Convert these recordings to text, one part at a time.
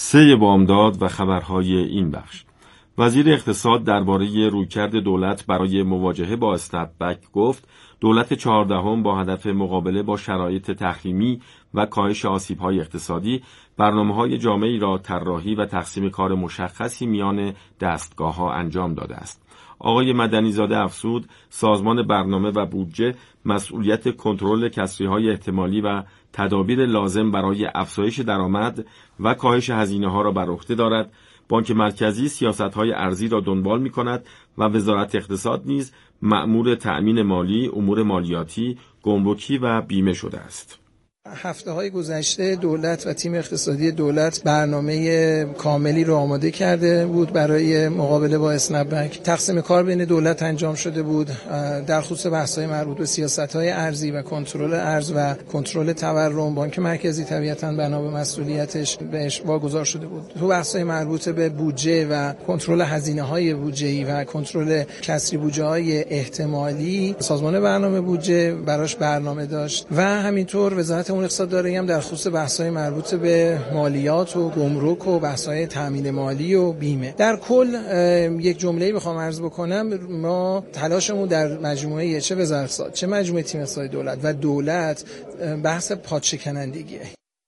3 بامداد و خبرهای این بخش. وزیر اقتصاد درباره رویکرد دولت برای مواجهه با اسنپبک گفت دولت 14 با هدف مقابله با شرایط تحریمی و کاهش آسیب‌های اقتصادی برنامه‌های جامعی را طراحی و تقسیم کار مشخصی میان دستگاه‌ها انجام داده است. آقای مدنی‌زاده افزود سازمان برنامه و بودجه مسئولیت کنترل کسری‌های احتمالی و تدابیر لازم برای افزایش درآمد و کاهش هزینه‌ها را بر عهده دارد. بانک مرکزی سیاست‌های ارزی را دنبال می‌کند و وزارت اقتصاد نیز مأمور تأمین مالی، امور مالیاتی، گمرکی و بیمه شده است. هفته‌های گذشته دولت و تیم اقتصادی دولت برنامه کاملی رو آماده کرده بود برای مقابله با اسنپبک. تقسیم کار بین دولت انجام شده بود در خصوص بحث‌های مربوط به سیاست‌های ارزی و کنترل ارز و کنترل تورم. بانک مرکزی طبیعتاً بنا به مسئولیتش بهش واگذار شده بود. تو بحث‌های مربوط به بودجه و کنترل هزینه‌های بودجه‌ای و کنترل کسری بودجه‌های احتمالی، سازمان برنامه بودجه براش برنامه داشت و همینطور وزارت امور اقتصادی هم در خصوص بحث‌های مربوط به مالیات و گمرک و بحث‌های تامین مالی و بیمه. در کل یک جمله‌ای بخوام عرض بکنم، ما تلاشمون در مجموعه چه وزارت اقتصاد چه مجموعه تیم اقتصادی دولت و دولت بحث پادشکنندگیه.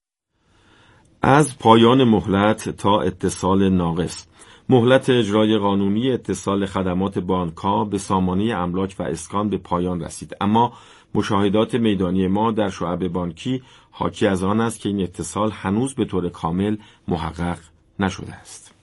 از پایان مهلت تا اتصال ناقص. مهلت اجرای قانونی اتصال خدمات بانک‌ها به سامانه املاک و اسکان به پایان رسید، اما مشاهدات میدانی ما در شعب بانکی حاکی از آن است که این اتصال هنوز به طور کامل محقق نشده است.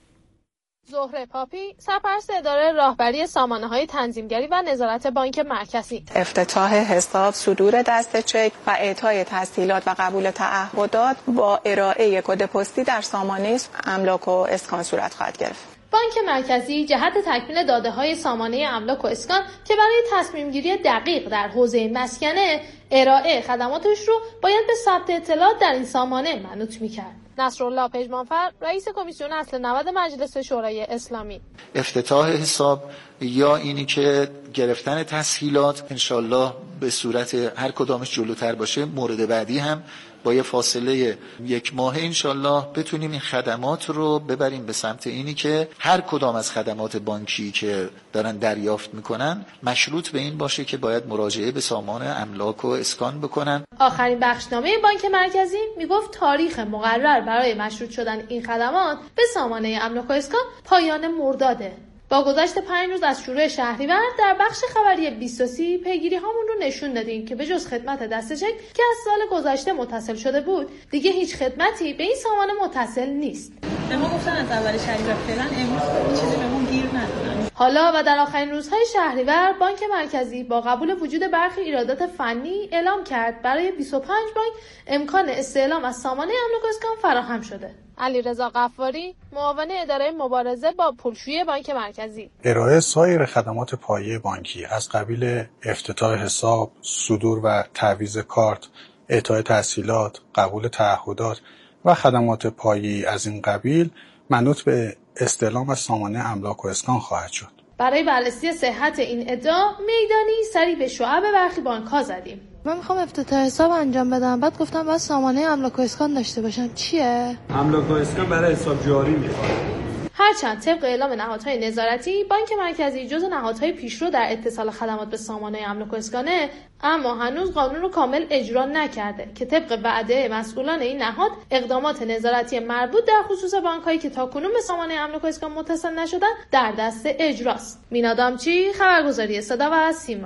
زهره پاپی، سرپرست اداره راهبری سامانه‌های تنظیمگری و نظارت بانک مرکزی. افتتاح حساب، صدور دست چک و اعطای تسهیلات و قبول تعهدات با ارائه کد پستی در سامانه املاک و اسکان صورت خواهد گرفت. بانک مرکزی جهت تکمیل داده‌های سامانه املاک و اسکان که برای تصمیم‌گیری دقیق در حوزه مسکنه ارائه خدماتش رو باید به ثبت اطلاعات در این سامانه منوط می‌کرد. نصرالله پژمانفر، رئیس کمیسیون اصل 90 مجلس شورای اسلامی. افتتاح حساب یا اینی که گرفتن تسهیلات انشالله به صورت هر کدامش جلوتر باشه، مورد بعدی هم با یه فاصله 1 ماه انشالله بتونیم این خدمات رو ببریم به سمت اینی که هر کدام از خدمات بانکی که دارن دریافت میکنن مشروط به این باشه که باید مراجعه به سامان املاک و اسکان بکنن. آخرین بخشنامه بانک مرکزی میگفت تاریخ مقرر برای مشروط شدن این خدمات به سامانه املاک و اسکان پایان مرداده. با گذشت 5 روز از شروع شهریور در بخش خبری 23 پیگیری هامون رو نشون دادیم که به جز خدمت دست چک که از سال گذشته متصل شده بود، دیگه هیچ خدمتی به این سامانه متصل نیست. به ما گفتن از اول شهریور فعلا امروز چیزی بهمون گیر ندادن. حالا و در آخرین روزهای شهریور بانک مرکزی با قبول وجود برخی ایرادات فنی اعلام کرد برای 25 بانک امکان استعلام از سامانه املاک و اسکان فراهم شده. علیرضا غفاری، معاون اداره مبارزه با پولشویی بانک مرکزی. ارائه سایر خدمات پایه بانکی از قبیل افتتاح حساب، صدور و تعویض کارت، اعطای تسهیلات، قبول تعهدات و خدمات پایه‌ای از این قبیل منوط به استعلام از سامانه املاک و اسکان خواهد شد. برای بررسی صحت این ادعا میدانی سری به شعب برخی بانک‌ها زدیم. من میخوام افتتاح حساب انجام بدم، بعد گفتم باید سامانه املاک و اسکان داشته باشم. چیه؟ املاک و اسکان برای حساب جاری میخواد. هرچند طبق اعلام نهادهای نظارتی بانک مرکزی جزو نهادهای پیشرو در اتصال خدمات به سامانه املاک و اسکانه، اما هنوز قانون رو کامل اجرا نکرده که طبق وعده مسئولان این نهاد اقدامات نظارتی مربوط در خصوص بانک‌هایی که تاکنون به سامانه املاک و اسکان متصل نشدن در دست اجراست. مینا دامچی، خبرگزاری صدا و سیما.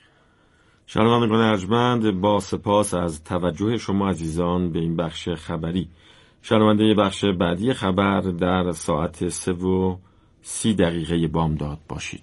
شنوندگان ارجمند، با سپاس از توجه شما عزیزان به این بخش خبری. شنونده بخش بعدی خبر در ساعت 3:30 بامداد باشید.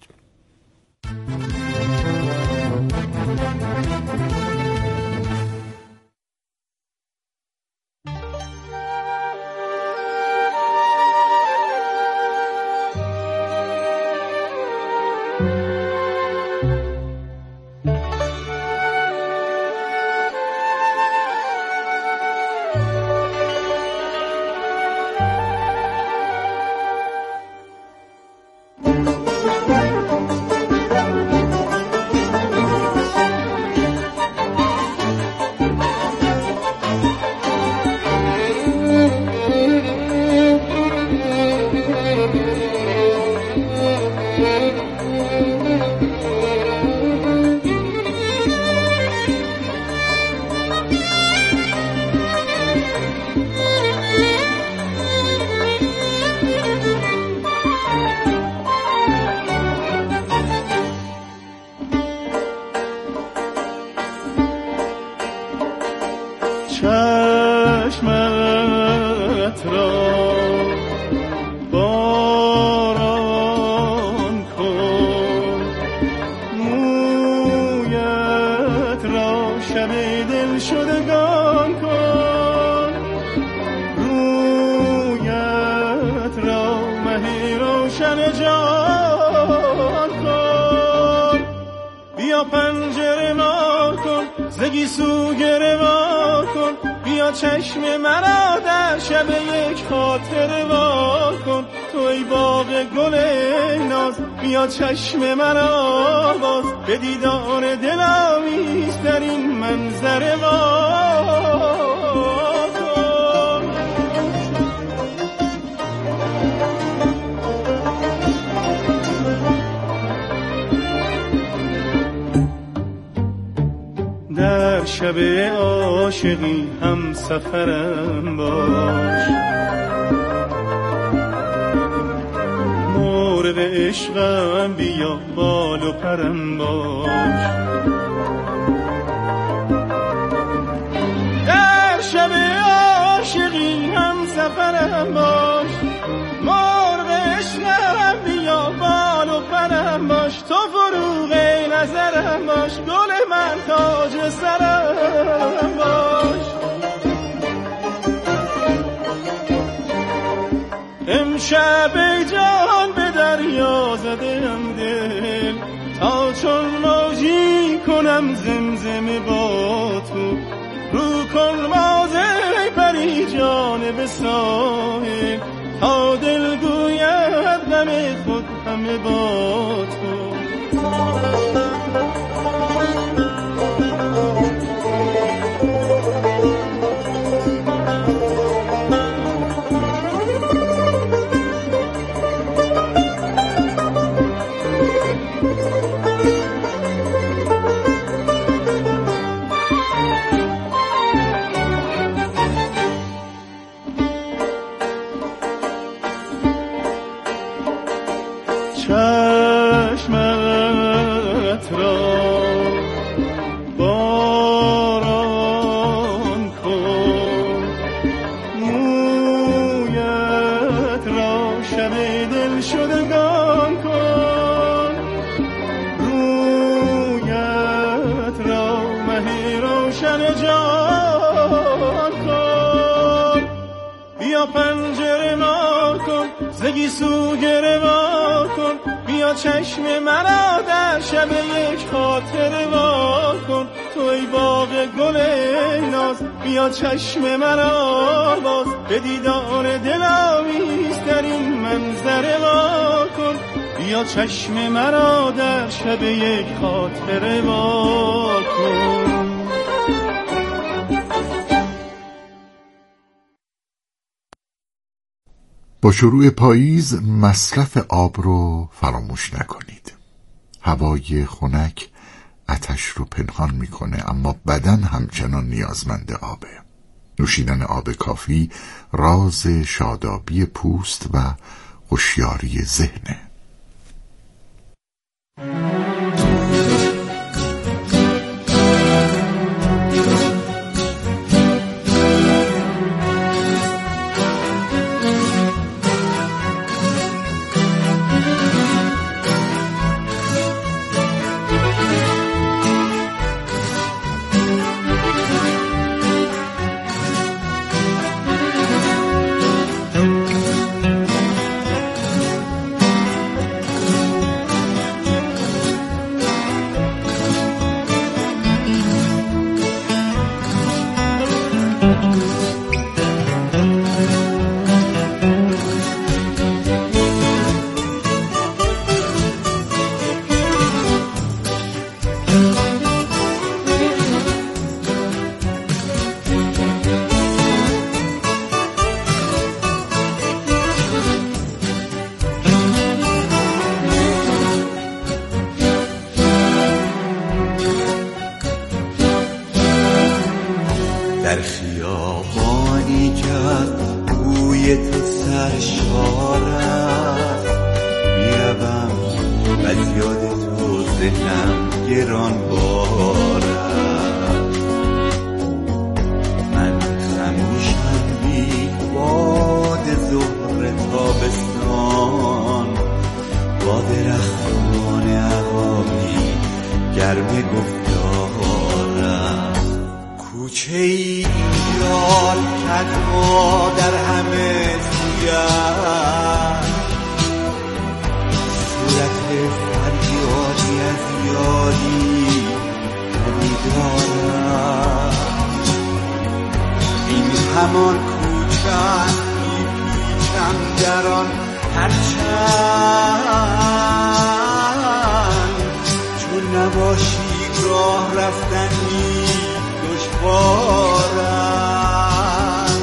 چشمت را باران کن، مویت را شب دل شدگان کن، رویت را مه روشن جان کن. بیا پنجره وا کن، زگی سو گره وا کن، بیا چشم مرا در شب یک خاطر وا کن. توی باغ گل ناز، بیا چشم مرا باز، به دیدار دلاویز در این منظر وا کن. در شب عاشقی هم سفرم باش، مرغ عشقم بیا بال و پرم باش. در شب عاشقی هم سفرم باش، مرغ عشقم بیا بال و پرم باش. تو فروغ نظرم باش، گل من تاج سرم باش. امشب ای جان به دریا زدم دل، تا چون موجی کنم زمزمه با تو. رو کن باز ای پری جانب ساحل، تا دل گوید غم خود همه با تو. چشمت را باران کن، مویت را شب دل شدگان کن، رویت را مه روشن جان کن. بیا پنجره وا کن، زگی سو گره وا کن، بیا چشم مرا در شب یک خاطر وا کن. توی باغ گل ناز، بیا چشم مرا باز، به دیدار دلاویز در این منظر وا کن. بیا چشم مرا در شب یک خاطر وا کن. با شروع پاییز مصرف آب رو فراموش نکنید. هوای خنک آتش رو پنهان میکنه، اما بدن همچنان نیازمند آبه. نوشیدن آب کافی راز شادابی پوست و هوشیاری ذهنه. در خیابانی که از بوی تو سرشار است میروم و از یاد تو ذهنم گران بار است. من خموشم چشم‌ها در همه سویت، صورت فریادی از یاری نمی‌دارم. این همان کوچه است می‌پیچم در آن هرچند چون نباشی راه رفتنی دشوارم.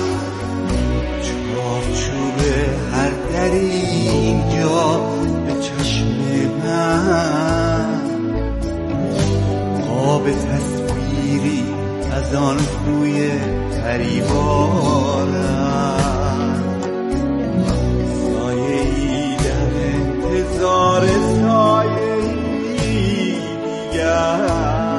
چارچوب هر دری اینجا به چشم من، قاب تصویری از آن روی پریوارم. سایه ای در انتظار سایه ای دیگر،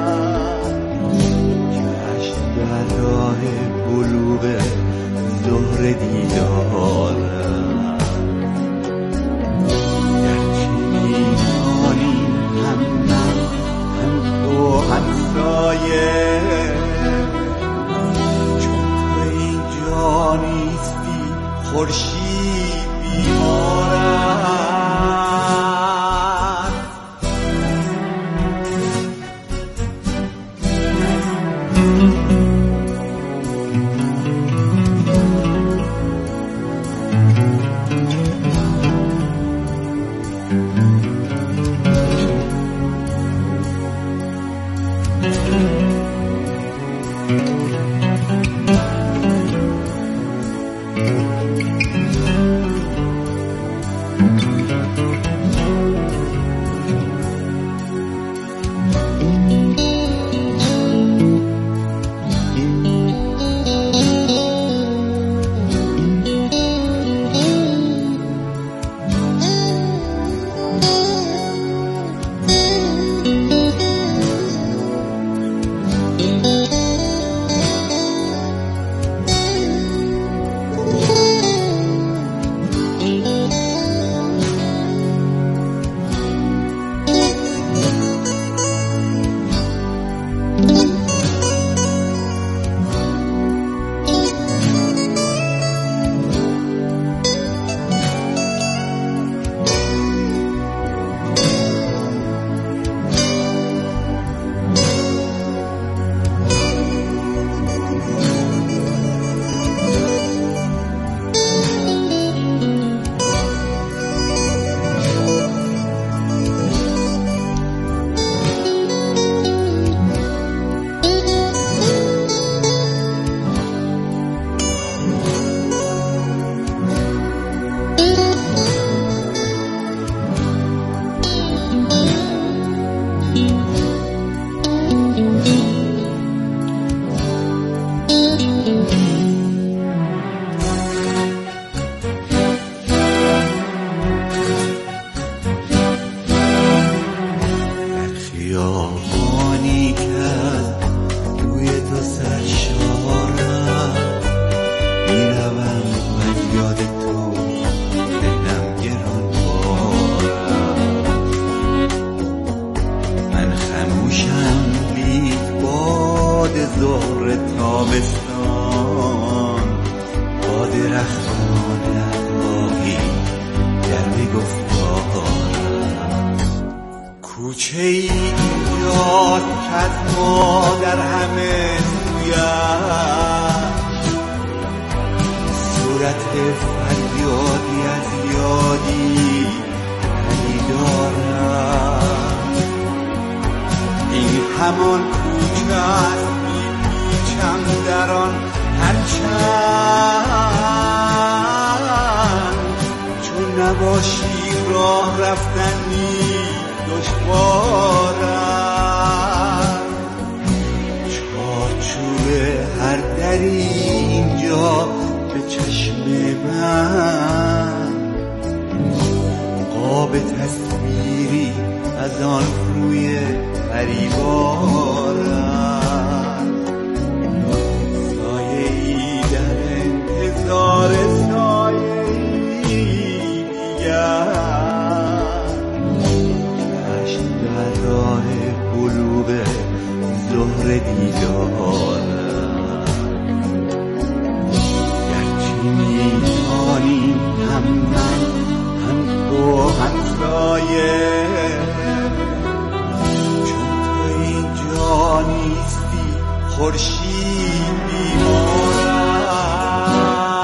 گشت در راه بلوغ ظهر دیدارم. گرچه میدانی هم من هم تو هم سایه، چون تو اینجا نیستی خورشید بیمارم. خورشید بیمارم.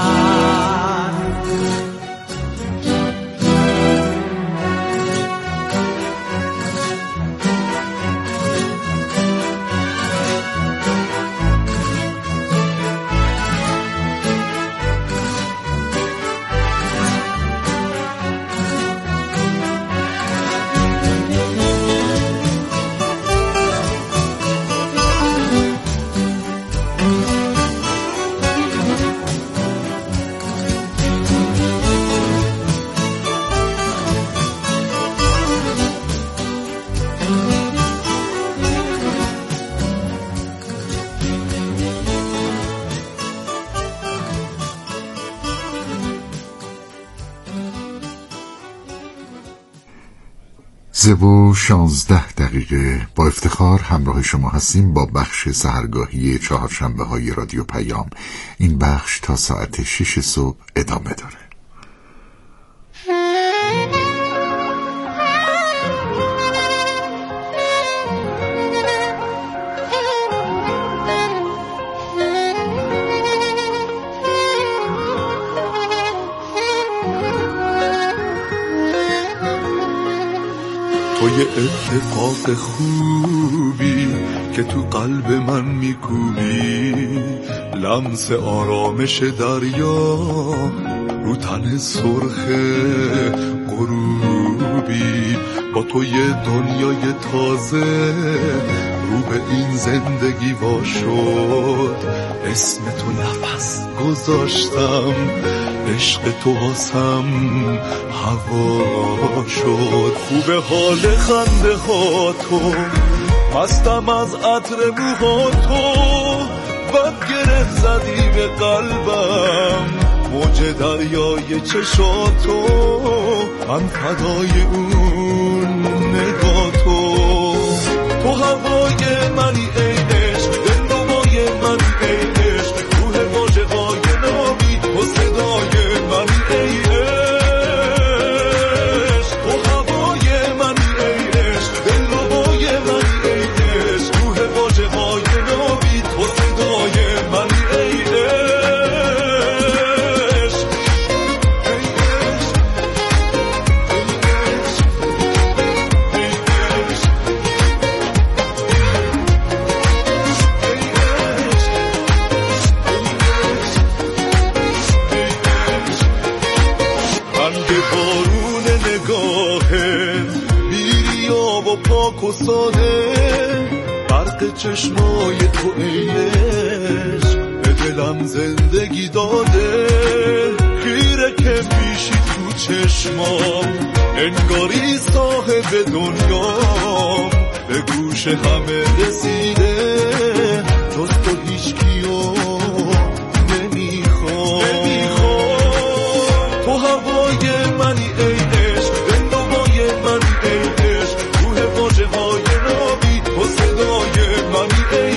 و 16 دقیقه با افتخار همراه شما هستیم با بخش سحرگاهی چهارشنبه های رادیو پیام. این بخش تا ساعت 6 صبح ادامه داره. تو یه اتفاق خوبی که تو قلب من میکوبی، لمس آرامش دریا رو تن سرخ غروبی. با تو یه دنیای تازه رو به این زندگی وا شد، اسم تو نفس گذاشتم، عشق تو واسم هوا شد. خوب حال خنده ها تو، مستم از عطر موها تو، بد گره زدی به قلبم، موج دریای چشاتو، من فدای اون نگاه تو. تو هوای منی ای عشق، دلنمای منی ای عشق، روح واژه های نامی تو صدای منی ای عشق. تو هوای منی ای عشق، دلنمای منی ای عشق، روح واژه های نامی تو صدای منی ای عشق. پاک و ساده برق چشمای تو ای عشق، به دلم زندگی داده، خیره که پیشی تو چشمام، انگاری صاحب دنیام، به گوش همه رسیده، جز تو هیچ کیو نمیخوام. تو هوای منی ای عشق، دلنمای منی ای عشق، روح واژه های نابی تو صدای منی ای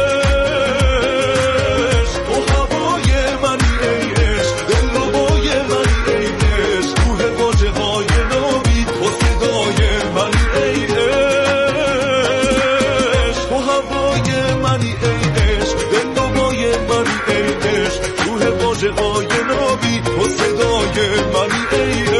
عشق. تو هوای منی ای عشق، دلنمای منی ای عشق، روح واژه های نابی تو صدای منی ای عشق. تو هوای منی ای عشق، دلنمای منی ای عشق، روح واژه های نابی تو صدای منی ای عشق.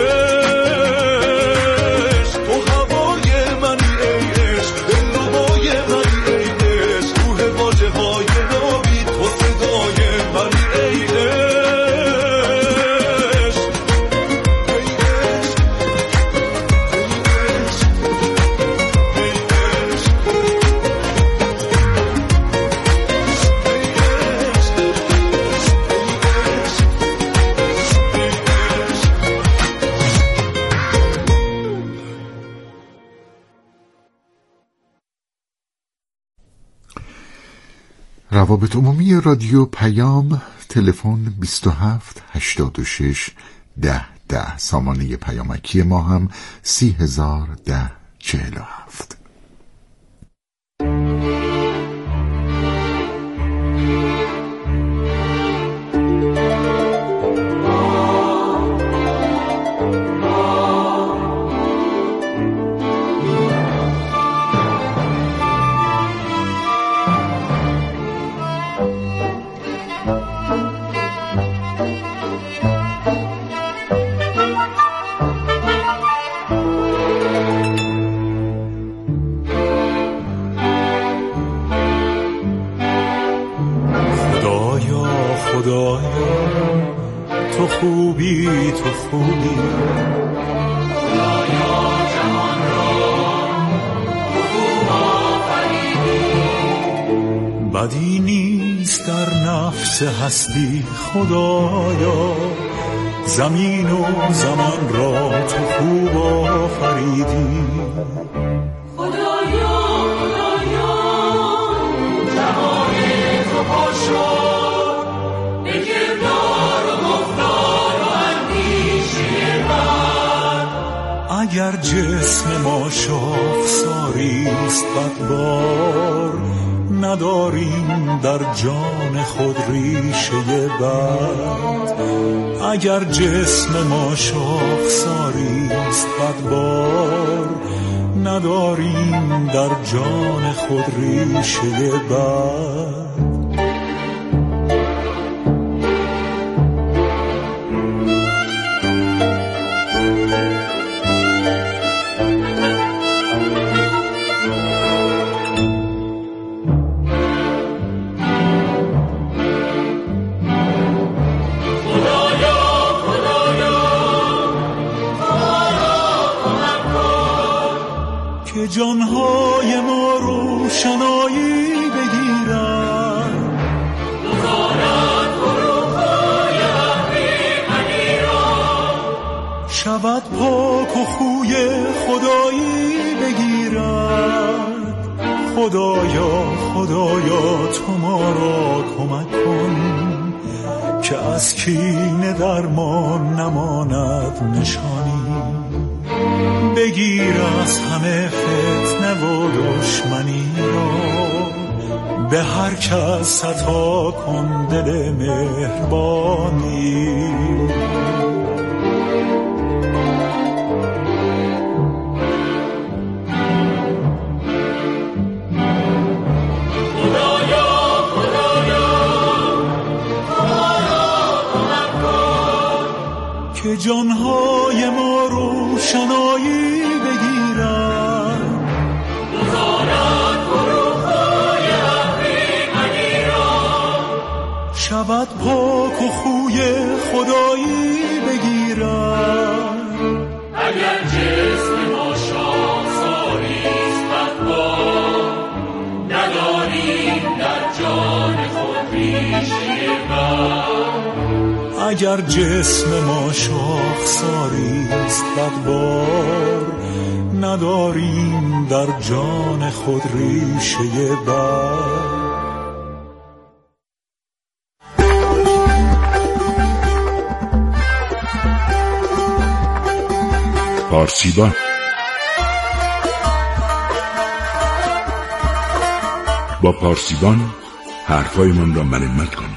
روابط عمومی رادیو پیام، تلفن 27 86 10 10، سامانه پیامکی ما هم 3010 47. خوبی تو خوبی. بدی نیست در نفس هستی خدایا، زمین و زمان را تو خوب آفریدی. خدایا خدایا جهان تو پر شد به کردار و گفتار و اندیشه من. اگر جسم ما شاخساریست بدبار، نداریم در جان خود ریشه بد. اگر جسم ما شاخساریست بدبار، نداریم در جان خود ریشه بد. جانهای ما روشنایی بگیرن، بزارد گروه‌های اهریمنی را، شود پاک و خوی خدایی بگیرد. خدایا خدایا تو ما را کمک کن، که از کینه در ما نماند نشانی. بگیر از همه فتنه و دشمنی را، به هر کس عطا کن دل مهربانی. خدایا خدایا ما را کمک کن، که جانهای ما روشنایی بگیرن، بزارد گروه‌های اهریمنی را، شود پاک و خوی خدایی بگیرن. اگر جسم ما شاخساریست بدبار، نداریم در جان خود ریشه بد. اگر جسم ما شاخساریست بدبار، نداریم در جان خود ریشه بد. پارسیبان با پارسیبان حرفایمان را مرمت کنیم.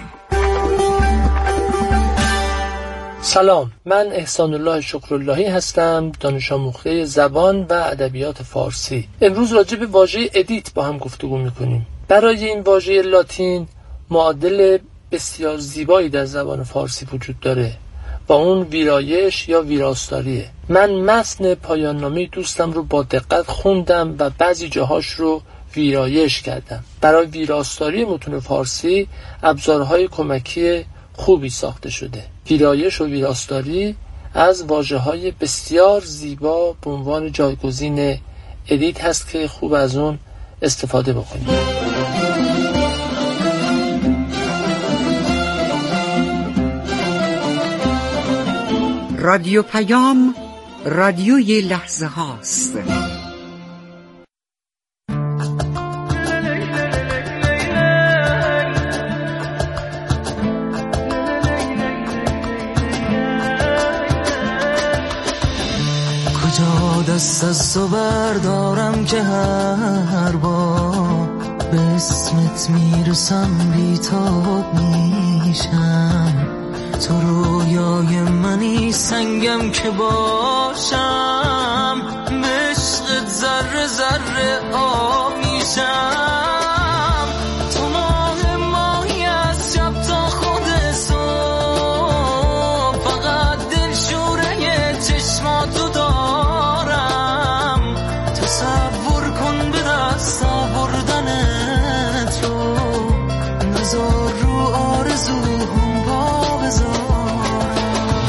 سلام، من احسان الله شکراللهی هستم، دانش آموخته زبان و ادبیات فارسی. امروز راجع به واژه ادیت با هم گفتگو می‌کنیم. برای این واژه لاتین معادل بسیار زیبایی در زبان فارسی وجود داره و اون ویرایش یا ویراستاریه. من متن پایان نامه دوستم رو با دقت خوندم و بعضی جاهاش رو ویرایش کردم. برای ویراستاری متون فارسی ابزارهای کمکی خوبی ساخته شده. ویرایش و ویراستاری از واژه‌های بسیار زیبا به عنوان جایگزین ادیت هست که خوب از اون استفاده بکنیم. رادیو پیام، رادیوی لحظه هاست. دست از تو بردارم که هر بار به اسمت میرسم بیتاب میشم. تو رویای منی، سنگم که باشم، به عشقت ذره ذره آب میشم. تو ماهی از شب تا خود صبح، فقط دلشوره چشماتو دارم. تصور کن به دست آوردنت رو، نزار رو آرزوهم پا بذارم.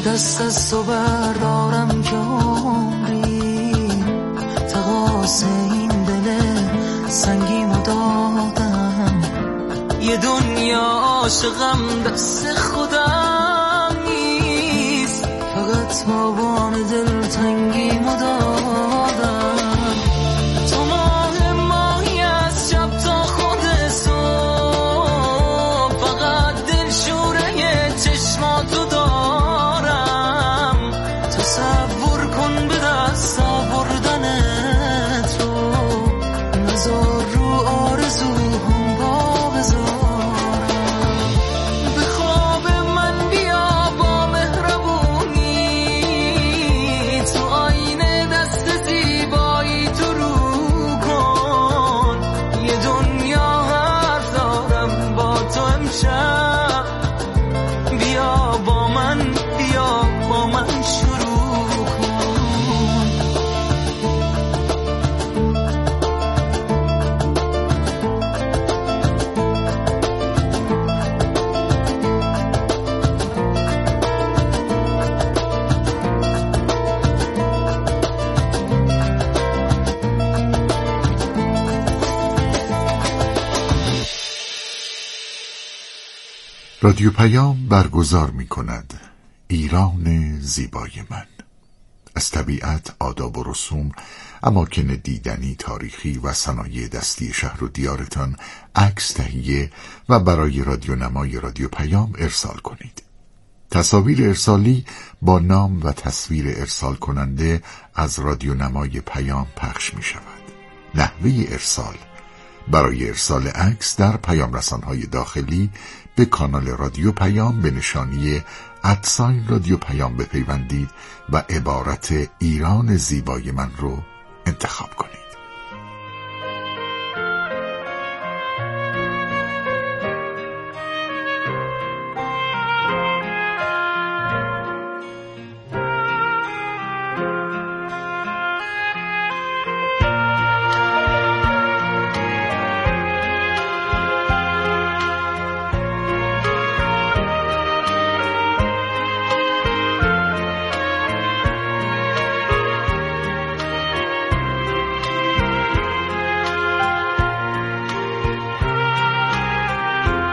دست از تو بردارم که عمری تقاس این دل سنگیمو دادم. یه دنیا عاشقم دست خودم نیست، فقط بابام دل تنگیمو دادم. تو ماه ماهی از شب تا خود صبح، فقط دل شوره چشماتو دارم. تصور کن به دست آوردن تو، نذار رو آرزوهم پا بذارم. به خواب من بیا با مهربونی، تو آینه دست زیبایی تو رو کن. یه دنیا حرف دارم با تو امشب، بیا با من شروع کن. رادیو پیام برگزار می کند ایران زیبای من. از طبیعت، آداب و رسوم، اماکن دیدنی، تاریخی و صنایع دستی شهر و دیارتان عکس تهیه و برای رادیونمای رادیو پیام ارسال کنید. تصاویر ارسالی با نام و تصویر ارسال کننده از رادیونمای پیام پخش می شود. نحوه ارسال: برای ارسال عکس در پیام رسانهای داخلی به کانال رادیو پیام به نشانی رادیو پیام بپیوندید و عبارت ایران زیبای من رو انتخاب کنید.